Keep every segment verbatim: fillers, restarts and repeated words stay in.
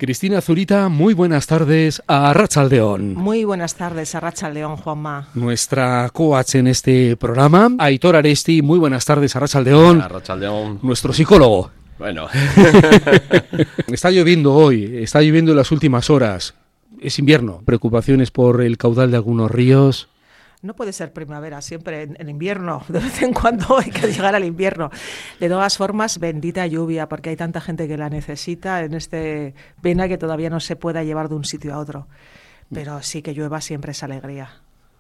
Cristina Zurita, muy buenas tardes a Arratsaldeon. Muy buenas tardes a Arratsaldeon, Juanma. Nuestra coach en este programa, Aitor Aresti, muy buenas tardes a Arratsaldeon. Arratsaldeon. Nuestro psicólogo. Bueno. Está lloviendo hoy, está lloviendo en las últimas horas. Es invierno, preocupaciones por el caudal de algunos ríos. No puede ser primavera, siempre en, en invierno, de vez en cuando hay que llegar al invierno. De todas formas, bendita lluvia, porque hay tanta gente que la necesita en este pena que todavía no se pueda llevar de un sitio a otro. Pero sí que llueva siempre es alegría.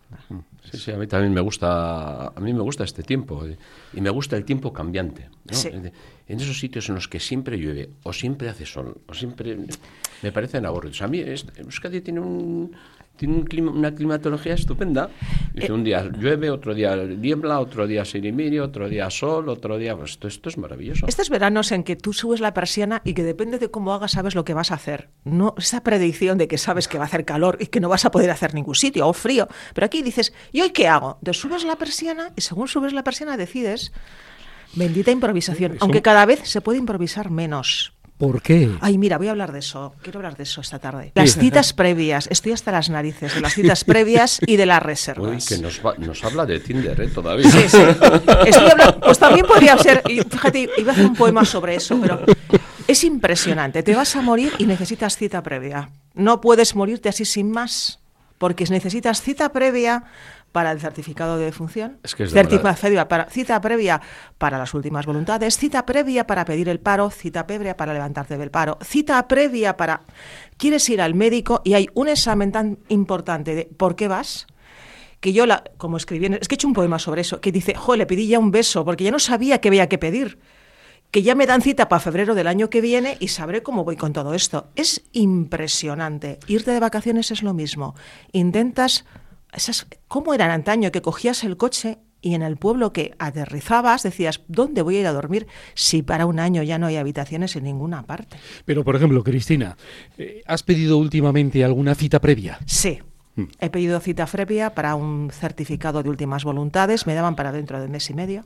Sí, sí, a mí también me gusta, a mí me gusta este tiempo y me gusta el tiempo cambiante, ¿no? Sí. En esos sitios en los que siempre llueve o siempre hace sol o siempre me parecen aburridos. A mí Euskadi tiene un tiene un clima, una climatología estupenda. Dice, eh, un día llueve, otro día niebla, otro día sirimiri, otro día sol, otro día... Pues esto, esto es maravilloso. Estos veranos en que tú subes la persiana y que depende de cómo hagas sabes lo que vas a hacer. No esa predicción de que sabes que va a hacer calor y que no vas a poder hacer ningún sitio, o frío. Pero aquí dices, ¿y hoy qué hago? Te subes la persiana y según subes la persiana decides. Bendita improvisación. Eso... Aunque cada vez se puede improvisar menos. ¿Por qué? Ay, mira, voy a hablar de eso. Quiero hablar de eso esta tarde. Las citas previas. Estoy hasta las narices de las citas previas y de las reservas. Uy, que nos, va, nos habla de Tinder, ¿eh? Todavía. Sí, sí. Estoy hablando, pues también podría ser... Fíjate, iba a hacer un poema sobre eso, pero es impresionante. Te vas a morir y necesitas cita previa. No puedes morirte así sin más, porque necesitas cita previa para el certificado de defunción, es que es certificado previa para, cita previa para las últimas voluntades, cita previa para pedir el paro, cita previa para levantarte del paro, cita previa para... Quieres ir al médico y hay un examen tan importante de ¿por qué vas? Que yo, la, como escribí, es que he hecho un poema sobre eso, que dice, jo, le pedí ya un beso, porque ya no sabía qué había que pedir, que ya me dan cita para febrero del año que viene y sabré cómo voy con todo esto. Es impresionante. Irte de vacaciones es lo mismo. Intentas... Esas, ¿cómo eran antaño que cogías el coche y en el pueblo que aterrizabas decías, ¿dónde voy a ir a dormir si para un año ya no hay habitaciones en ninguna parte? Pero, por ejemplo, Cristina, ¿has pedido últimamente alguna cita previa? Sí, hmm. he pedido cita previa para un certificado de últimas voluntades, me daban para dentro de mes y medio.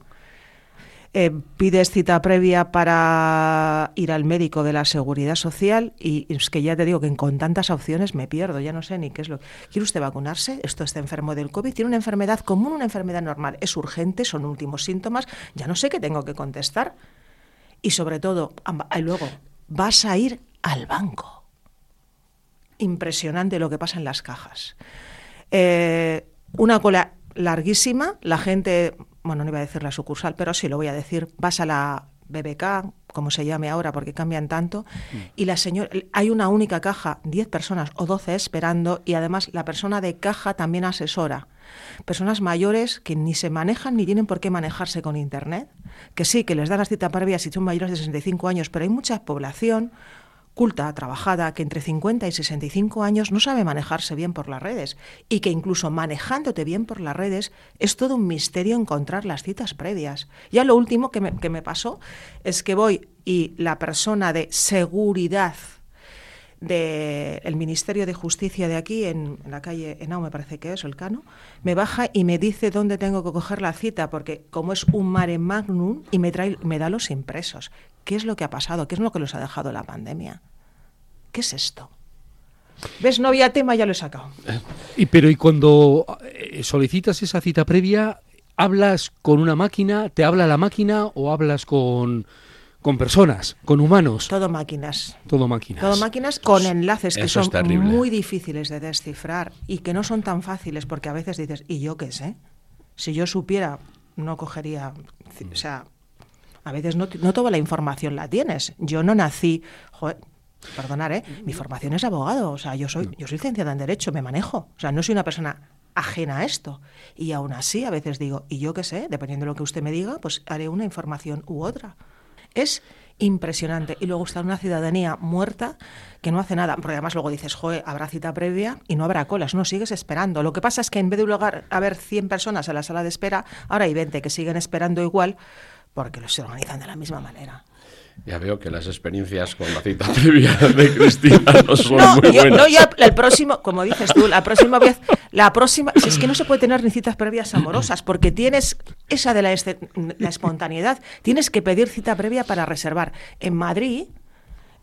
Eh, pides cita previa para ir al médico de la Seguridad Social y es que ya te digo que con tantas opciones me pierdo, ya no sé ni qué es lo que... ¿Quiere usted vacunarse? ¿Esto está enfermo del COVID? ¿Tiene una enfermedad común, una enfermedad normal? ¿Es urgente? ¿Son últimos síntomas? Ya no sé qué tengo que contestar. Y sobre todo, y luego, vas a ir al banco. Impresionante lo que pasa en las cajas. Eh, una cola larguísima, la gente... Bueno, no iba a decir la sucursal, pero sí lo voy a decir. Vas a la B B K, como se llame ahora, porque cambian tanto, mm. y la señora, hay una única caja, diez personas o doce esperando, y además la persona de caja también asesora. Personas mayores que ni se manejan ni tienen por qué manejarse con Internet, que sí, que les dan las citas previas si son mayores de sesenta y cinco años, pero hay mucha población culta, trabajada, que entre cincuenta y sesenta y cinco años no sabe manejarse bien por las redes y que incluso manejándote bien por las redes es todo un misterio encontrar las citas previas. Ya lo último que me, que me pasó es que voy y la persona de seguridad del Ministerio de Justicia de aquí, en, en la calle Henao, me parece que es, el Cano, me baja y me dice dónde tengo que coger la cita, porque como es un mare magnum, y me, trae, me da los impresos. ¿Qué es lo que ha pasado? ¿Qué es lo que nos ha dejado la pandemia? ¿Qué es esto? ¿Ves? No había tema, ya lo he sacado. Y, pero y cuando solicitas esa cita previa, ¿hablas con una máquina? ¿Te habla la máquina o hablas con... con personas, con humanos? Todo máquinas. Todo máquinas. Todo máquinas con enlaces que Eso son muy difíciles de descifrar y que no son tan fáciles porque a veces dices, ¿y yo qué sé? Si yo supiera, no cogería... O sea, a veces no, no toda la información la tienes. Yo no nací... Joder, perdonar, ¿eh? Mi formación es abogado. O sea, yo soy, yo soy licenciada en Derecho, me manejo. O sea, no soy una persona ajena a esto. Y aún así, a veces digo, ¿y yo qué sé? Dependiendo de lo que usted me diga, pues haré una información u otra. Es impresionante. Y luego está una ciudadanía muerta que no hace nada. Porque además luego dices, joder, habrá cita previa y no habrá colas. No, sigues esperando. Lo que pasa es que en vez de un lugar haber cien personas en la sala de espera, ahora hay veinte que siguen esperando igual porque los se organizan de la misma manera. Ya veo que las experiencias con la cita previa de Cristina no son no, muy yo, buenas. No, ya el próximo, como dices tú, la próxima vez, la próxima, si es que no se puede tener ni citas previas amorosas, porque tienes esa de la, este, la espontaneidad, tienes que pedir cita previa para reservar. En Madrid,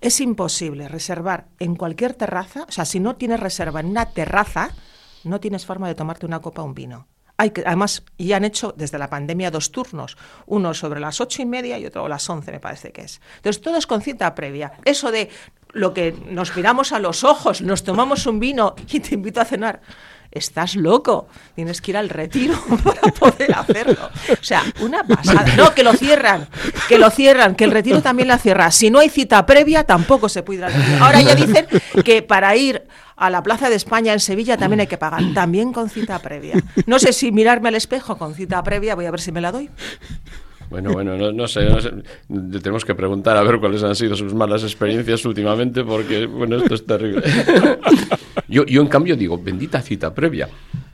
es imposible reservar en cualquier terraza, o sea, si no tienes reserva en una terraza, no tienes forma de tomarte una copa o un vino. Hay que, además, ya han hecho desde la pandemia dos turnos, uno sobre las ocho y media y otro a las once, me parece que es. Entonces, todo es con cita previa. Eso de lo que nos miramos a los ojos, nos tomamos un vino y te invito a cenar, estás loco, tienes que ir al retiro para poder hacerlo. O sea, una pasada. No, que lo cierran, que lo cierran, que el retiro también la cierra. Si no hay cita previa, tampoco se puede ir al retiro. Ahora ya dicen que para ir a la Plaza de España en Sevilla también hay que pagar, también con cita previa. No sé si mirarme al espejo con cita previa, voy a ver si me la doy. Bueno, bueno, no, no, sé, no sé, tenemos que preguntar a ver cuáles han sido sus malas experiencias últimamente, porque, bueno, esto es terrible. Yo, yo en cambio, digo, bendita cita previa,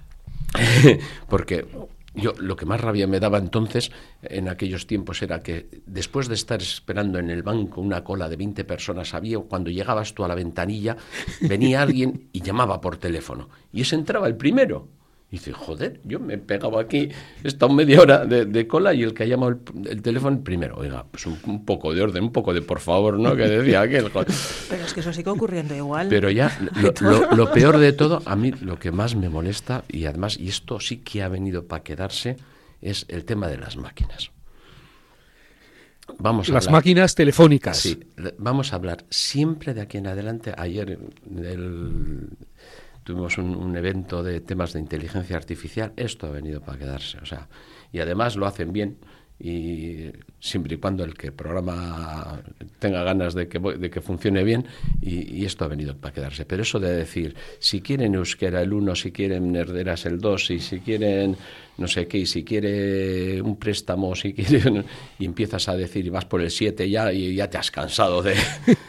porque yo lo que más rabia me daba entonces, en aquellos tiempos, era que después de estar esperando en el banco una cola de veinte personas, había, cuando llegabas tú a la ventanilla, venía alguien y llamaba por teléfono, y ese entraba el primero. Y dice, joder, yo me he pegado aquí, he estado media hora de, de cola y el que ha llamado el, el teléfono el primero. Oiga, pues un, un poco de orden, un poco de por favor, ¿no? Que decía aquel. Joder. Pero es que eso sigue ocurriendo igual. Pero ya, lo, lo, lo peor de todo, a mí lo que más me molesta, y además, y esto sí que ha venido para quedarse, es el tema de las máquinas. Vamos a las hablar, máquinas telefónicas. Sí, vamos a hablar siempre de aquí en adelante. Ayer el... tuvimos un, un evento de temas de inteligencia artificial, esto ha venido para quedarse, o sea, y además lo hacen bien, y siempre y cuando el que programa tenga ganas de que, de que funcione bien, y, y esto ha venido para quedarse. Pero eso de decir, si quieren euskera el uno, si quieren nerderas el dos, y si quieren no sé qué, y si quiere un préstamo, si quieren, y empiezas a decir, y vas por el siete ya, y ya te has cansado de...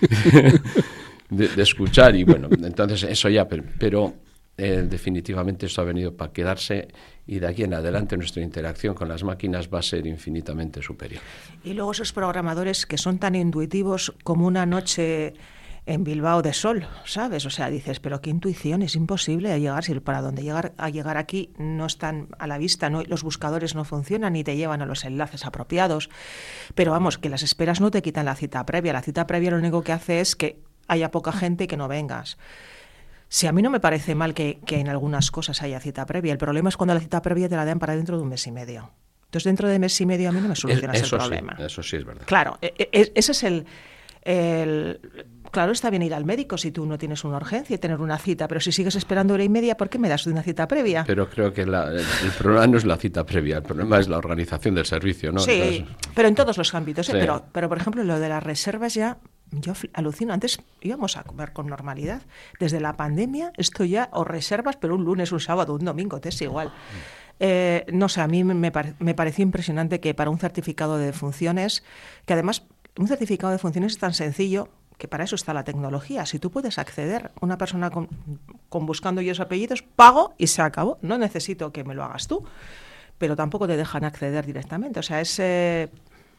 De, de escuchar, y bueno, entonces eso ya, pero, pero eh, definitivamente esto ha venido para quedarse, y de aquí en adelante nuestra interacción con las máquinas va a ser infinitamente superior. Y luego esos programadores que son tan intuitivos como una noche en Bilbao de sol, ¿sabes? O sea, dices, pero qué intuición, es imposible llegar, si para donde llegar a llegar aquí no están a la vista, no, los buscadores no funcionan ni te llevan a los enlaces apropiados, pero vamos, que las esperas no te quitan la cita previa, la cita previa lo único que hace es que haya poca gente y que no vengas. Si a mí no me parece mal que, que en algunas cosas haya cita previa, el problema es cuando la cita previa te la dan para dentro de un mes y medio. Entonces, dentro de mes y medio a mí no me solucionas eso el problema. Sí, eso sí es verdad. Claro, ese es el, el... Claro, está bien ir al médico si tú no tienes una urgencia y tener una cita, pero si sigues esperando hora y media, ¿por qué me das una cita previa? Pero creo que la, el, el problema no es la cita previa, el problema es la organización del servicio, ¿no? Sí, Entonces, pero en todos los ámbitos. ¿eh? Sí. Pero, pero, por ejemplo, lo de las reservas ya... Yo alucino, antes íbamos a comer con normalidad. Desde la pandemia, esto ya, o reservas, pero un lunes, un sábado, un domingo, te es igual. Eh, no sé, a mí me, pare, me pareció impresionante que para un certificado de funciones, que además un certificado de funciones es tan sencillo que para eso está la tecnología. Si tú puedes acceder, una persona con, con buscando yo esos apellidos, pago y se acabó. No necesito que me lo hagas tú, pero tampoco te dejan acceder directamente. O sea, es... Eh,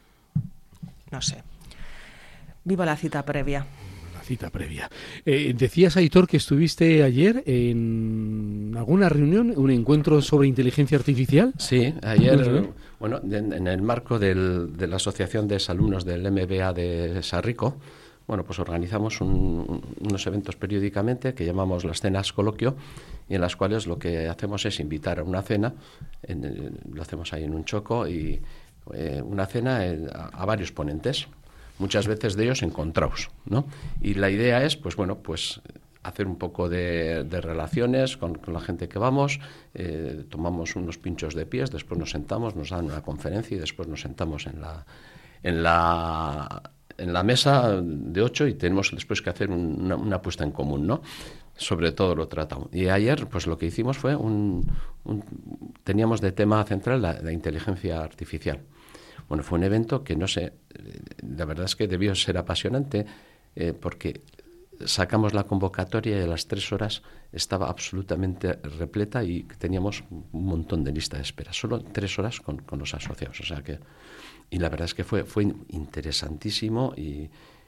no sé. Viva la cita previa. La cita previa. Eh, decías, Aitor, que estuviste ayer en alguna reunión, un encuentro sobre inteligencia artificial. Sí, ayer, bueno, en, en el marco del, de la Asociación de Exalumnos del M B A de Sarrico, bueno, pues organizamos un, unos eventos periódicamente que llamamos las cenas coloquio, y en las cuales lo que hacemos es invitar a una cena, en el, lo hacemos ahí en un choco, y eh, una cena en, a, a varios ponentes, muchas veces de ellos encontrados, ¿no? Y la idea es, pues bueno, pues hacer un poco de, de relaciones con, con la gente que vamos, eh, tomamos unos pinchos de pies, después nos sentamos, nos dan una conferencia y después nos sentamos en la en la en la mesa de ocho y tenemos después que hacer un, una, una puesta en común, ¿no? Sobre todo lo tratado. Y ayer, pues lo que hicimos fue un, un teníamos de tema central la, la inteligencia artificial. Bueno, fue un evento que no sé, la verdad es que debió ser apasionante, eh, porque sacamos la convocatoria y a las tres horas estaba absolutamente repleta y teníamos un montón de lista de espera, solo tres horas con, con los asociados, o sea que, y la verdad es que fue, fue interesantísimo y,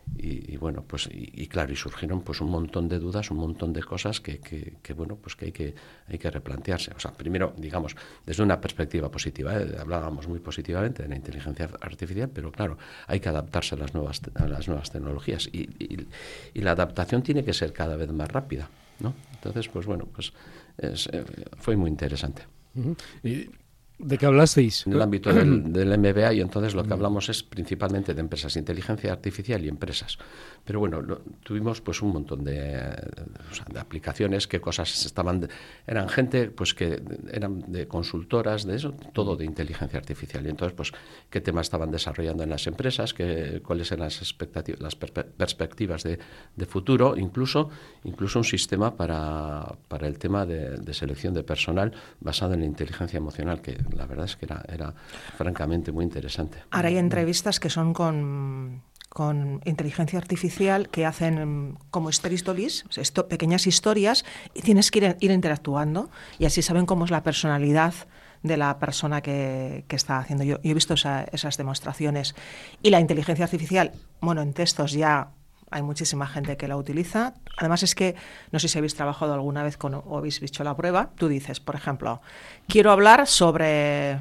Y, y bueno, pues y, y claro, y surgieron pues un montón de dudas, un montón de cosas que, que, que bueno, pues que hay que hay que replantearse. O sea, primero, digamos, desde una perspectiva positiva, ¿eh? Hablábamos muy positivamente de la inteligencia artificial, pero claro, hay que adaptarse a las nuevas a las nuevas tecnologías y, y, y la adaptación tiene que ser cada vez más rápida, ¿no? Entonces, pues bueno, pues es, eh, fue muy interesante. Uh-huh. Y ¿de qué hablasteis? En el ámbito del, del M B A, y entonces lo que hablamos es principalmente de empresas, inteligencia artificial y empresas. Pero bueno, lo, tuvimos pues un montón de, o sea, de aplicaciones, qué cosas estaban, de, eran gente pues que eran de consultoras, de eso, todo de inteligencia artificial. Y entonces pues qué temas estaban desarrollando en las empresas, qué, cuáles eran las expectativas, las per- perspectivas de, de futuro, incluso, incluso un sistema para, para el tema de, de selección de personal basado en la inteligencia emocional, que la verdad es que era, era francamente muy interesante. Ahora hay entrevistas que son con, con inteligencia artificial que hacen como story stories, esto, pequeñas historias, y tienes que ir, ir interactuando y así saben cómo es la personalidad de la persona que, que está haciendo. Yo, yo he visto esa, esas demostraciones. Y la inteligencia artificial, bueno, en textos ya hay muchísima gente que la utiliza. Además es que, no sé si habéis trabajado alguna vez con, o habéis hecho la prueba, tú dices, por ejemplo, quiero hablar sobre,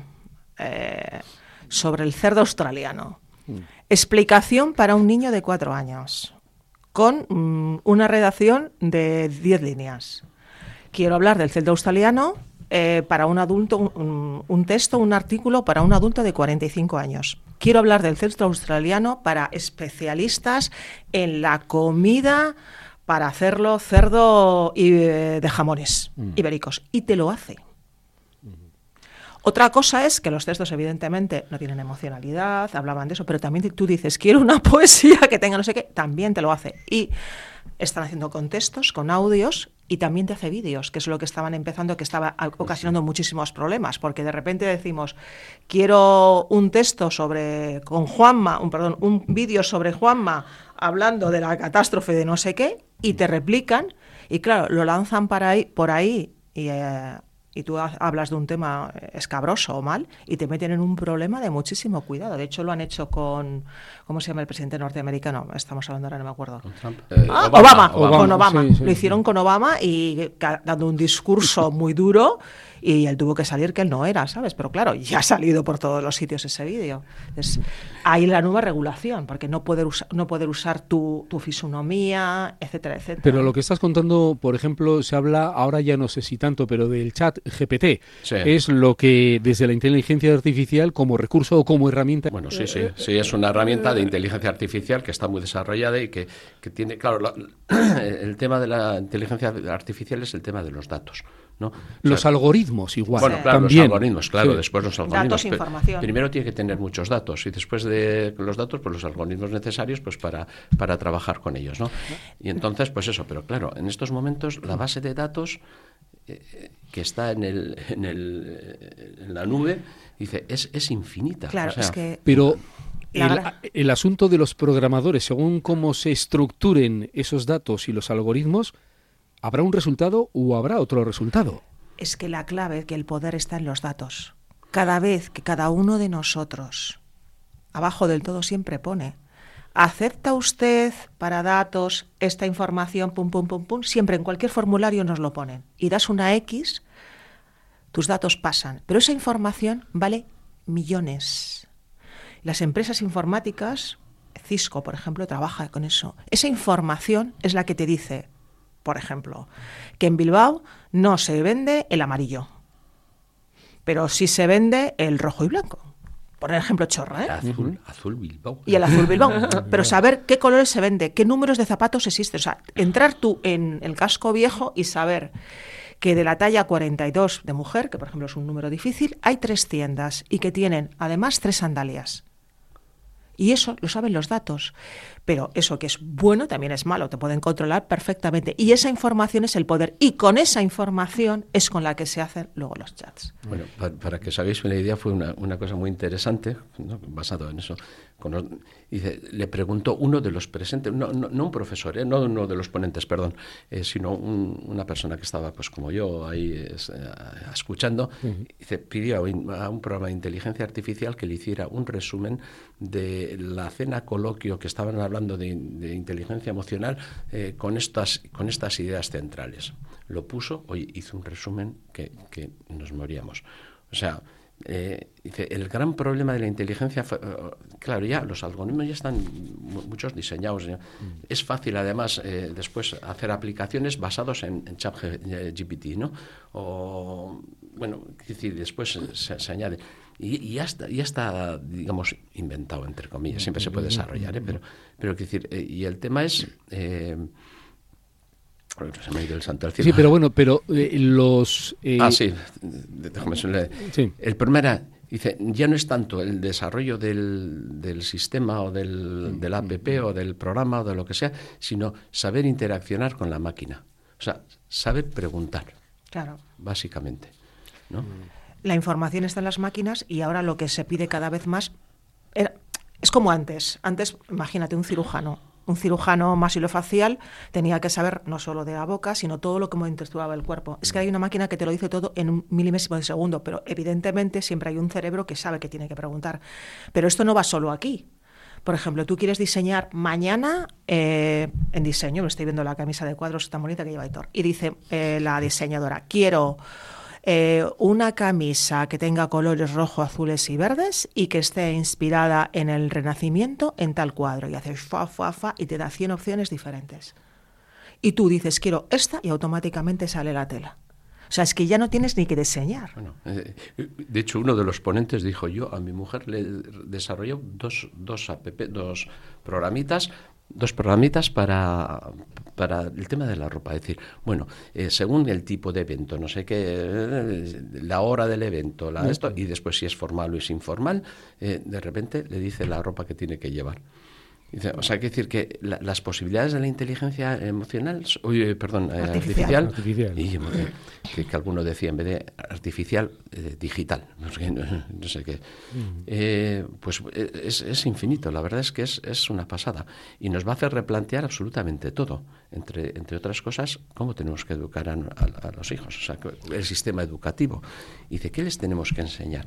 eh, sobre el cerdo australiano. Mm. Explicación para un niño de cuatro años, con mm, una redacción de diez líneas. Quiero hablar del cerdo australiano eh, para un adulto, un, un texto, un artículo para un adulto de cuarenta y cinco años. Quiero hablar del cerdo australiano para especialistas en la comida, para hacerlo cerdo y, eh, de jamones mm. ibéricos. Y te lo hace. Mm. Otra cosa es que los textos, evidentemente, no tienen emocionalidad, hablaban de eso, pero también tú dices, quiero una poesía que tenga no sé qué, también te lo hace. Y están haciendo con textos, con audios, y también te hace vídeos, que es lo que estaban empezando, que estaba ocasionando muchísimos problemas, porque de repente decimos, quiero un texto sobre, con Juanma, un, perdón, un vídeo sobre Juanma hablando de la catástrofe de no sé qué, y te replican, y claro, lo lanzan para ahí, por ahí, y... Eh, y tú hablas de un tema escabroso o mal y te meten en un problema de muchísimo cuidado. De hecho, lo han hecho con... ¿Cómo se llama el presidente norteamericano? Estamos hablando ahora, no me acuerdo. Eh, ah, Obama, Obama, Obama. Con Obama. Sí, sí, lo hicieron sí. con Obama y dando un discurso muy duro y él tuvo que salir que él no era, ¿sabes? Pero claro, ya ha salido por todos los sitios ese vídeo. Entonces, hay la nueva regulación, porque no poder, usa, no poder usar tu, tu fisonomía, etcétera, etcétera. Pero lo que estás contando, por ejemplo, se habla, ahora ya no sé si tanto, pero del chat G P T. Sí. Es lo que desde la inteligencia artificial como recurso o como herramienta... Bueno, sí, sí, sí, es una herramienta de inteligencia artificial que está muy desarrollada y que, que tiene, claro, la, el tema de la inteligencia artificial es el tema de los datos, ¿no? O los sea, algoritmos igual. Bueno, claro, también. los algoritmos, claro, sí. después los algoritmos. Datos, información. Primero tiene que tener muchos datos y después de los datos, pues los algoritmos necesarios pues para, para trabajar con ellos, ¿no? Y entonces, pues eso, pero claro, en estos momentos la base de datos eh, que está en el, en el en la nube, dice, es, es infinita. Claro, o sea, es que... Pero... El, el asunto de los programadores, según cómo se estructuren esos datos y los algoritmos, ¿habrá un resultado o habrá otro resultado? Es que la clave, que el poder está en los datos. Cada vez que cada uno de nosotros, abajo del todo siempre pone, ¿acepta usted para datos esta información, pum, pum, pum, pum? Siempre en cualquier formulario nos lo ponen. Y das una X, tus datos pasan. Pero esa información vale millones. Las empresas informáticas, Cisco, por ejemplo, trabaja con eso. Esa información es la que te dice, por ejemplo, que en Bilbao no se vende el amarillo, pero sí se vende el rojo y blanco. Por ejemplo, chorra, ¿eh? Azul, azul Bilbao. Y el azul Bilbao. Pero saber qué colores se vende, qué números de zapatos existen. O sea, entrar tú en el casco viejo y saber que de la talla cuarenta y dos de mujer, que por ejemplo es un número difícil, hay tres tiendas y que tienen además tres sandalias. Y eso lo saben los datos. Pero eso que es bueno también es malo, te pueden controlar perfectamente. Y esa información es el poder. Y con esa información es con la que se hacen luego los chats. Bueno, para, para que os hagáis una idea, fue una, una cosa muy interesante, ¿no? Basado en eso. Con los, dice, le preguntó uno de los presentes, no, no, no un profesor, ¿eh? No uno de los ponentes, perdón, eh, sino un, una persona que estaba pues como yo ahí es, eh, escuchando, uh-huh. Dice, pidió a un programa de inteligencia artificial que le hiciera un resumen de la cena coloquio que estaban hablando de, de inteligencia emocional eh, con, estas, con estas ideas centrales. Lo puso, oye, hizo un resumen que, que nos moríamos. O sea, eh, dice, el gran problema de la inteligencia, fue, claro, ya los algoritmos ya están muchos diseñados. Ya. Mm. Es fácil, además, eh, después hacer aplicaciones basados en, en ChatGPT, ¿no? O, bueno, es decir, después se, se añade. Y, y, ya está, ya está, digamos, inventado, entre comillas. Siempre se puede desarrollar, ¿eh? Pero, pero quiero decir, eh, y el tema es... Eh, se me ha ido el santo al cielo. Sí, pero bueno, pero eh, los... Eh... Ah, sí, déjame decirle. Sí. El problema era, dice, ya no es tanto el desarrollo del, del sistema o del, del app o del programa o de lo que sea, sino saber interaccionar con la máquina. O sea, saber preguntar. Claro. Básicamente, ¿no? La información está en las máquinas y ahora lo que se pide cada vez más era, es como antes. Antes, imagínate, un cirujano. Un cirujano maxilofacial tenía que saber no solo de la boca, sino todo lo que interactuaba el cuerpo. Es que hay una máquina que te lo dice todo en un milésimo de segundo, pero evidentemente siempre hay un cerebro que sabe que tiene que preguntar. Pero esto no va solo aquí. Por ejemplo, tú quieres diseñar mañana eh, en diseño, me estoy viendo la camisa de cuadros tan bonita que lleva Aitor, y dice eh, la diseñadora, quiero... Eh, una camisa que tenga colores rojo, azules y verdes y que esté inspirada en el Renacimiento en tal cuadro. Y haces fa, fa, fa y te da cien opciones diferentes. Y tú dices, quiero esta y automáticamente sale la tela. O sea, es que ya no tienes ni que diseñar. Bueno, eh, de hecho, uno de los ponentes dijo, yo a mi mujer le desarrollé dos, dos, app, dos programitas Dos programitas para, para el tema de la ropa. Es decir, bueno, eh, según el tipo de evento, no sé qué, eh, la hora del evento, la, esto, y después si es formal o es informal, eh, de repente le dice la ropa que tiene que llevar. Dice, o sea, hay que decir que la, las posibilidades de la inteligencia emocional, oye, perdón, eh, artificial, artificial. Y, que, que alguno decía en vez de artificial, eh, digital, no sé, no, no sé qué, mm. eh, pues es, es infinito, la verdad es que es, es una pasada y nos va a hacer replantear absolutamente todo, entre, entre otras cosas, cómo tenemos que educar a, a, a los hijos, o sea, el sistema educativo. Y dice, ¿qué les tenemos que enseñar?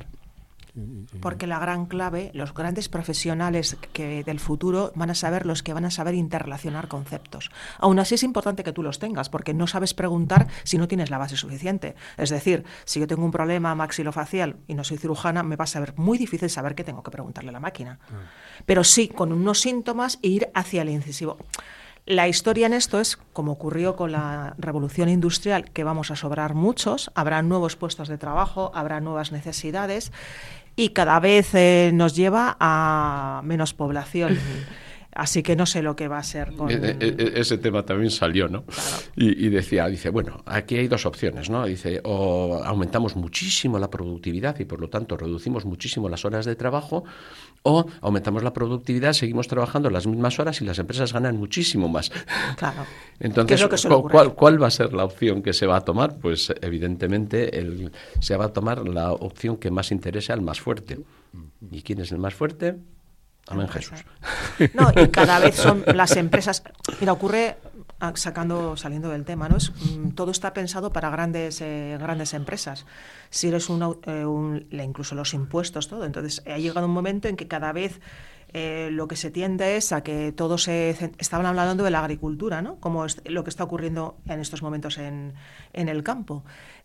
Porque la gran clave, los grandes profesionales que del futuro van a saber los que van a saber interrelacionar conceptos. Aún así es importante que tú los tengas, porque no sabes preguntar si no tienes la base suficiente. Es decir, si yo tengo un problema maxilofacial y no soy cirujana, me va a ser muy difícil saber qué tengo que preguntarle a la máquina. Pero sí, con unos síntomas, ir hacia el incisivo. La historia en esto es, como ocurrió con la revolución industrial, que vamos a sobrar muchos, habrá nuevos puestos de trabajo, habrá nuevas necesidades y cada vez eh, nos lleva a menos población. Así que no sé lo que va a ser con... Ese tema también salió, ¿no? Claro. Y, y decía, dice, bueno, aquí hay dos opciones, ¿no? Dice, o aumentamos muchísimo la productividad y por lo tanto reducimos muchísimo las horas de trabajo, o aumentamos la productividad, seguimos trabajando las mismas horas y las empresas ganan muchísimo más. Claro. Entonces, es que ¿cuál, ¿cuál va a ser la opción que se va a tomar? Pues evidentemente el, se va a tomar la opción que más interese al más fuerte. ¿Y quién es el más fuerte? Amén, Jesús. No, y cada vez son las empresas... Mira, ocurre, sacando, saliendo del tema, ¿no? Es, todo está pensado para grandes eh, grandes empresas. Si eres una, eh, un, incluso los impuestos, todo. Entonces, ha llegado un momento en que cada vez eh, lo que se tiende es a que todo se... Estaban hablando de la agricultura, ¿no? Como es lo que está ocurriendo en estos momentos en, en el campo.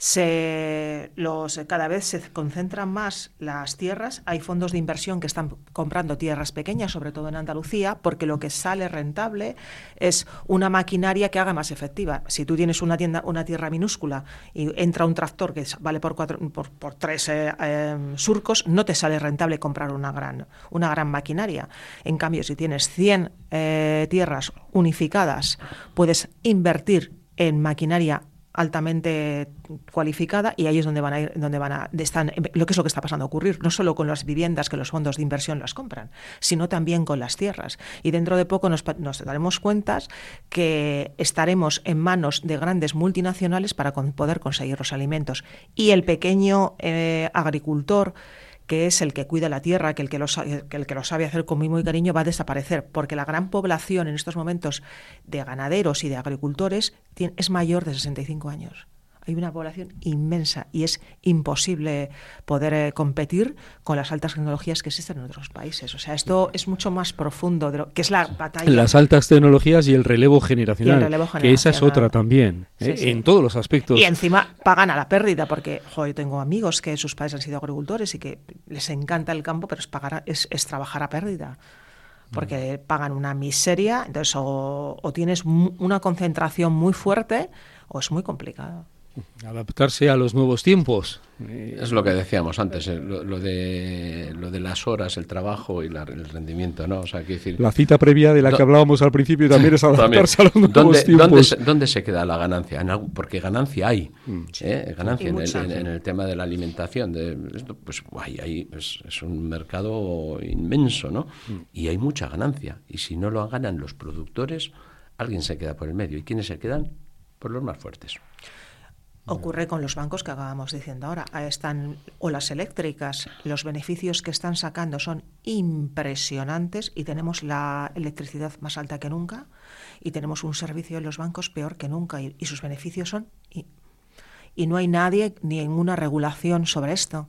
Se, los, cada vez se concentran más las tierras. Hay fondos de inversión que están comprando tierras pequeñas, sobre todo en Andalucía, porque lo que sale rentable es una maquinaria que haga más efectiva. Si tú tienes una, tienda, una tierra minúscula y entra un tractor que vale por, cuatro, por, por tres eh, eh, surcos, no te sale rentable comprar una gran, una gran maquinaria. En cambio, si tienes cien eh, tierras unificadas, puedes invertir en maquinaria altamente cualificada y ahí es donde van a ir, donde van a están lo que es lo que está pasando a ocurrir, no solo con las viviendas que los fondos de inversión las compran, sino también con las tierras. Y dentro de poco nos, nos daremos cuenta que estaremos en manos de grandes multinacionales para con, poder conseguir los alimentos. Y el pequeño eh, agricultor, que es el que cuida la tierra, que el que, lo, que el que lo sabe hacer con mimo y cariño, va a desaparecer, porque la gran población en estos momentos de ganaderos y de agricultores tiene, es mayor de sesenta y cinco años. hay una población inmensa y es imposible poder eh, competir con las altas tecnologías que existen en otros países. O sea, esto es mucho más profundo de lo que es la batalla. Las altas tecnologías y el relevo generacional, el relevo que esa es otra también, ¿eh? Sí, sí. En todos los aspectos. Y encima pagan a la pérdida, porque jo, yo tengo amigos que sus padres han sido agricultores y que les encanta el campo, pero es, pagar, es, es trabajar a pérdida. Porque pagan una miseria, entonces o, o tienes una concentración muy fuerte o es muy complicado. Adaptarse a los nuevos tiempos. Es lo que decíamos antes, eh, lo, lo de lo de las horas, el trabajo y la, el rendimiento, ¿no? O sea, quiero decir, la cita previa de la que hablábamos al principio también es adaptarse también. a los nuevos ¿Dónde, tiempos. ¿dónde se, ¿Dónde se queda la ganancia? En algo, porque ganancia hay, mm. ¿eh? Ganancia en el, en, sí. en el tema de la alimentación. De esto, pues hay, hay, es, es un mercado inmenso, ¿no? Mm. Y hay mucha ganancia. Y si no lo ganan los productores, alguien se queda por el medio. ¿Y quiénes se quedan? Pues los más fuertes. Ocurre con los bancos que acabamos diciendo ahora. Ahí están, o las eléctricas, los beneficios que están sacando son impresionantes y tenemos la electricidad más alta que nunca y tenemos un servicio en los bancos peor que nunca y, y sus beneficios son... Y, y no hay nadie, ni ninguna regulación sobre esto.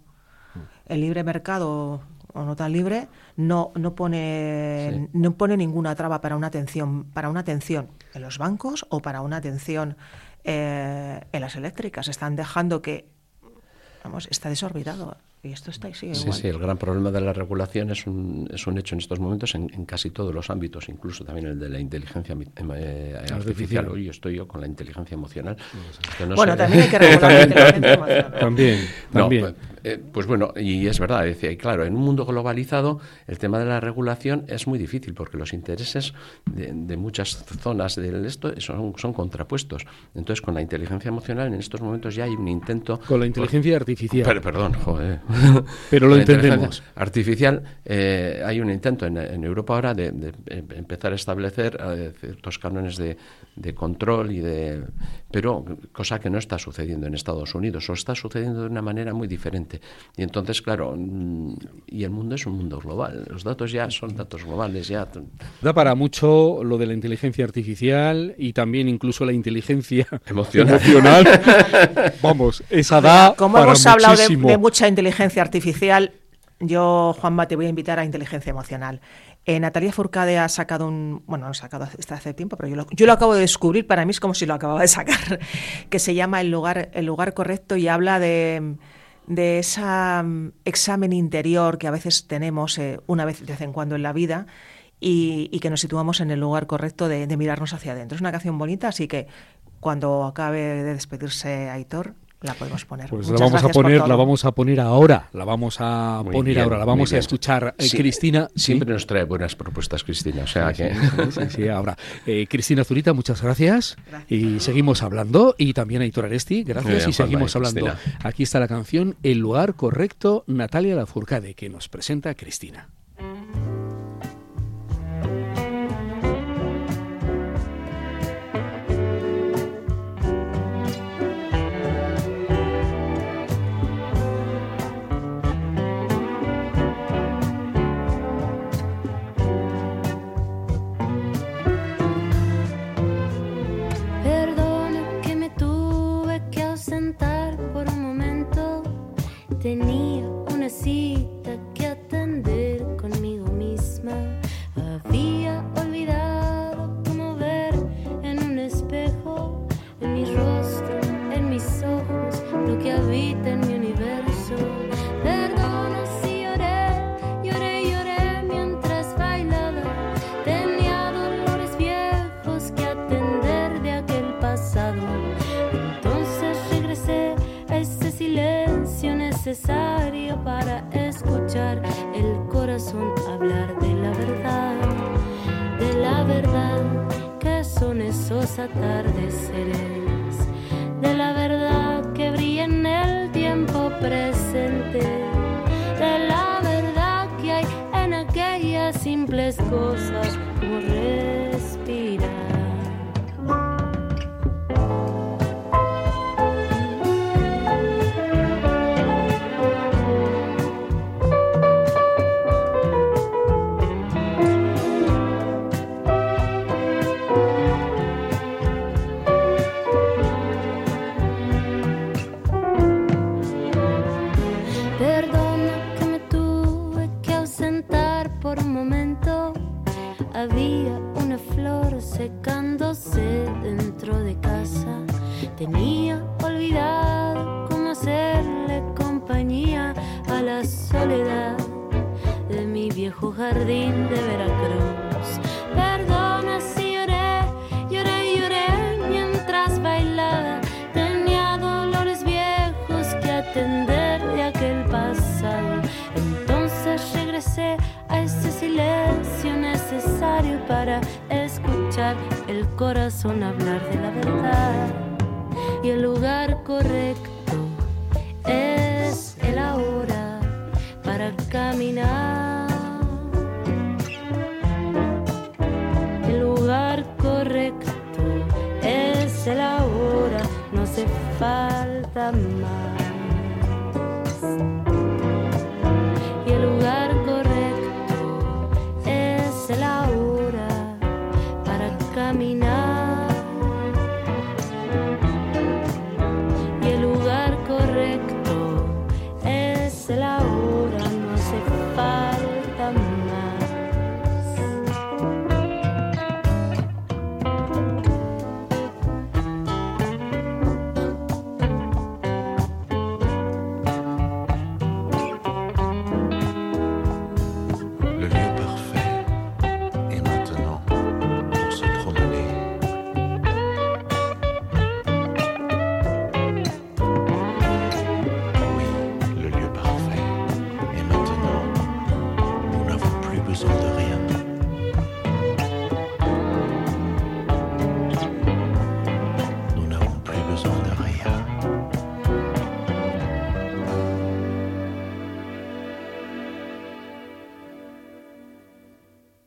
El libre mercado, o no tan libre, no, no, pone, sí. no pone ninguna traba para una atención, para una atención en los bancos o para una atención... Eh, en las eléctricas están dejando que, vamos, está desorbitado y esto está ahí, sigue sí, igual. Sí, el gran problema de la regulación es un, es un hecho en estos momentos en, en casi todos los ámbitos, incluso también el de la inteligencia eh, artificial. artificial. Hoy estoy yo con la inteligencia emocional. Que no bueno, sé. También hay que regular la inteligencia emocional. También, también. No, eh, pues bueno, y es verdad, decía, y claro, en un mundo globalizado el tema de la regulación es muy difícil porque los intereses de, de muchas zonas del esto son, son contrapuestos. Entonces, con la inteligencia emocional en estos momentos ya hay un intento... Con la inteligencia por, artificial. Per, perdón, joder. Pero lo entendemos. Artificial, eh, hay un intento en, en Europa ahora de, de, de empezar a establecer eh, ciertos cánones de, de control y de... Pero cosa que no está sucediendo en Estados Unidos, o está sucediendo de una manera muy diferente. Y entonces, claro, y el mundo es un mundo global. Los datos ya son datos globales. Ya. Da para mucho lo de la inteligencia artificial y también incluso la inteligencia emocional. emocional. Vamos, esa da Como para hemos muchísimo. hablado de, de mucha inteligencia artificial, yo, Juanma, te voy a invitar a inteligencia emocional. Eh, Natalia Furcade ha sacado un... Bueno, no ha sacado está hace tiempo, pero yo lo, yo lo acabo de descubrir, para mí es como si lo acababa de sacar, que se llama El lugar, el lugar correcto y habla de... de ese um, examen interior que a veces tenemos eh, una vez de vez en cuando en la vida y, y que nos situamos en el lugar correcto de, de mirarnos hacia adentro. Es una canción bonita, así que cuando acabe de despedirse Aitor, la podemos poner. Pues Muchas la vamos a poner, la vamos a poner ahora, la vamos a muy poner bien, ahora, la vamos a escuchar. Eh, sí, Cristina. Siempre ¿sí? nos trae buenas propuestas, Cristina. O sea sí, que... sí, sí, sí, ahora. Eh, Cristina Zurita, muchas gracias. gracias. Y seguimos hablando. Y también Aitor Aresti, gracias. Bien, y seguimos hablando. Cristina. Aquí está la canción El lugar correcto, Natalia Lafourcade, que nos presenta Cristina. Tenía una cita que atender conmigo misma. Había olvidado cómo ver en un espejo, en mi rostro, en mis ojos, lo que habita en mi universo. Perdona si lloré, lloré, lloré mientras bailaba. Tenía dolores viejos que atender de aquel pasado. Entonces regresé a ese silencio necesario para escuchar el corazón hablar de la verdad, de la verdad que son esos atardeceres, de la verdad que brilla en el tiempo presente, de la verdad que hay en aquellas simples cosas como respirar. tenía olvidado cómo hacerle compañía a la soledad de mi viejo jardín de Veracruz. Perdona si lloré, lloré, lloré mientras bailaba. Tenía dolores viejos que atender de aquel pasado. Entonces regresé a ese silencio necesario para escuchar el corazón hablar de la verdad. Y el lugar correcto es el ahora para caminar. El lugar correcto es el ahora, no hace falta más.